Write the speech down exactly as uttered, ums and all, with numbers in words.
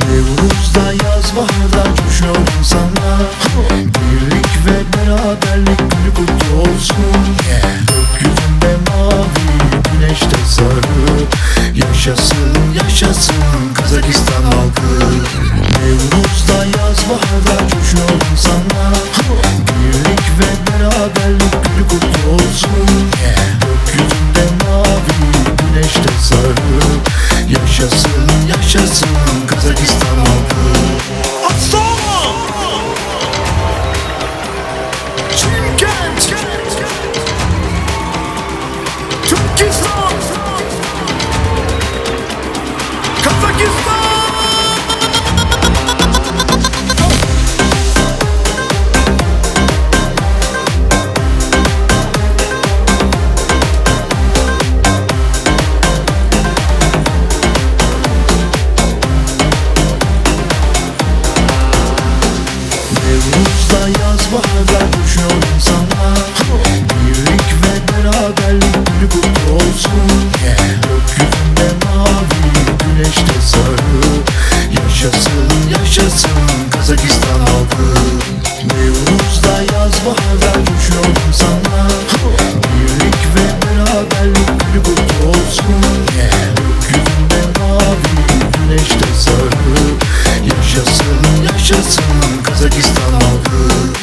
Nevruz'da yaz baharda coşuyor insanlar. Birlik ve beraberlik günü kutlu olsun. Gökyüzünde mavi, güneşte sarı. Yaşasın, yaşasın Kazakistan halkı. Nevruz'da yaz baharda coşuyor insanlar. Birlik ve beraberlik günü kutlu olsun. Gökyüzünde mavi, güneşte sarı. Yaşasın, yaşasın Kazakistan halkı. Aslan! Çimkent! Türkistan! Kazakistan! Nevruz'da yaz baharda coşuyor insanlar. Birlik ve beraberlik günü kutlu olsun. Gökyüzünde mavi, güneşte sarı. Yaşasın, yaşasın Kazakistan halkı. Nevruz'da yaz baharda coşuyor insanlar. Birlik ve beraberlik günü kutlu olsun. Gökyüzünde mavi, güneşte sarı. Yaşasın, yaşasın Kazakistan halkı.